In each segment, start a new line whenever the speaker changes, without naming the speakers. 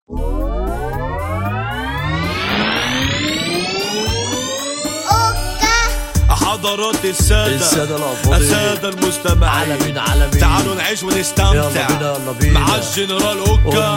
حضرات السادة السادة المستمعين، تعالوا نعيش ونستمتع مع الجنرال اوكا.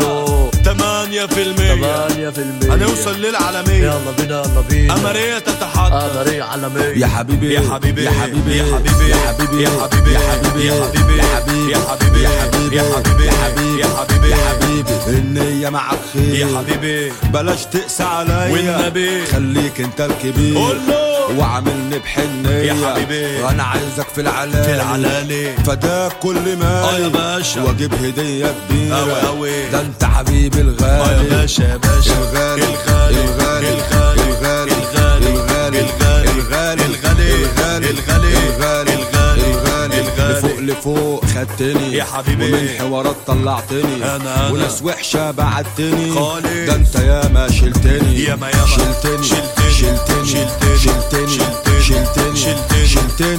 8% هنوصل للعالمية.
يلا بينا
أمرية تتحدى.
أمرية عالمية.
يا حبيبي يا حبيبي يا حبيبي يا حبيبي يا حبيبي يا حبيبي يا حبيبي يا حبيبي يا حبيبي يا حبيبي يا حبيبي يا حبيبي يا حبيبي يا حبيبي
النية معك خير
يا حبيبي،
بلاش تقسى عليا
والنبي
خليك انت الكبير وعاملني بحنية
يا حبيبي.
انا عايزك في العلالي
فداك
كل ما
يا باشا،
واجيب هدية كبيرة
أوي أوي.
ده انت حبيبي الغالي
يا باشا يا باشا،
الغالي
الغالي
الغالي
الغالي
الغالي
الغالي
الغالي
الغالي الغالي
الغالي
الغالي
الغالي لفوق خدتني
يا حبيبي،
ومن حوارات طلعتني
أنا
وناس وحشة بعدتني
خالص.
ده انت ياما شلتني
ياما
شلتني
شلتني
شلتني
شلتني
شلتني
شلتني
شلتني
شلتني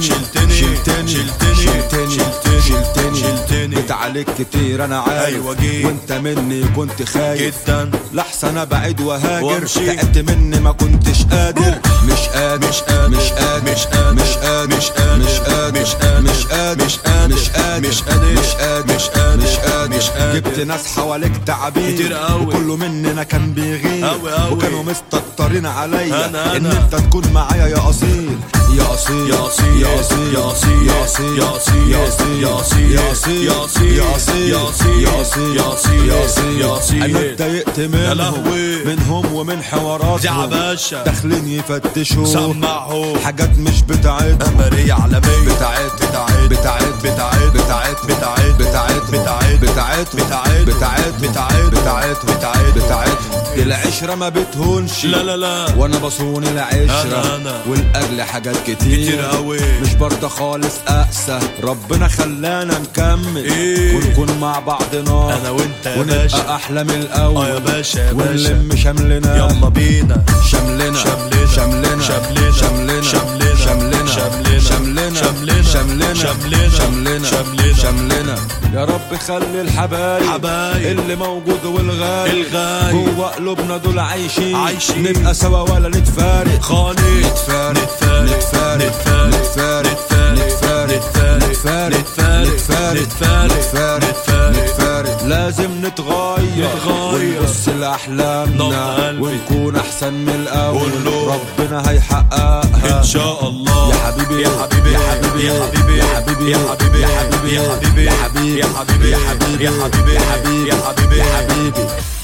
شلتني
شلتني شلتني
جيت عليك كتير انا عارف،
أيوة جيت
وانت مني كنت خايف
جدا
لحسن ابعد وهاجر
وامشي.
تعبت مني ما كنتش قادر مش قادر
مش قادر
مش قادر
مش قادر
مش قادر
مش قادر
مش قادر
مش قادر
مش قادر
مش قادر
مش قادر
مش قادر
مش قادر
مش قادر
مش قادر
مش قادر.
جبت ناس حواليك تعبين
كتير قوي،
وكله مننا كان بيغير
قوي قوي،
وكانوا مستكترين عليا
أنا
ان انت تكون معايا يا اصيل يا اصيل
يا أصيل
يا اصيل
يا أصيل
يا اصيل
يا أصيل
يا اصيل
يا أصيل
يا اصيل
يا أصيل
يا اصيل
يا أصيل
يا اصيل
يا أصيل
يا اصيل
يا أصيل.
انا اتضايقت
يا
منهم
لهوي،
منهم ومن حواراتهم
يا باشا،
داخلين يفتشوا
سمعوا
حاجات مش بتاعتهم
أمرية عالمية
بتاعت
بتاعت
بتاعت
بتاعت
بتاعت
بتاعت
بتاعت
بتاعت
بتاعت
بتاعت
بتاعت
بتاعت
بتاعت
بتاعت
بتاعت العشرة ما بتهونش
لا لا لا،
وانا بصون العشرة
أنا
والاجل حاجات
كتير قوي،
مش برضه خالص اقسى ربنا خلانا نكمل
إيه؟
ونكون مع بعضنا
أنا وأنت يا باشا،
ونبقى احلى من الاول
يا باشا يا باشا،
ونلم شملنا
يلا بينا
شملنا
شملنا
شملنا
شملنا
شملنا
شملنا
شملنا
شملنا
شملنا
شملنا
شملنا
شملنا
شملنا
شملنا
شملنا يا رب خلي الحبايب
حبايب
اللي موجود والغايب
الغايب
جوه قلوبنا دول عايشين
عايشين.
نبقى سوا ولا نتفارق
خالص
نتفارق
نتفارق
نتفارق
نتفارق
نتفارق
نتفارق
نتفارق
نتفارق
نتفارق
نتفارق
نتفارق لازم نتغير ونبص
نبض
لأحلامنا
قلبي.
ونكون أحسن من الأول
قول له.
ربنا هيحققها
إن شاء الله
يا حبيبي
يا حبيبي
يا حبيبي
يا حبيبي
يا حبيبي
يا حبيبي
يا حبيبي
يا حبيبي
يا حبيبي
يا حبيبي
يا حبيبي
يا حبيبي
يا حبيبي
يا حبيبي
يا حبيبي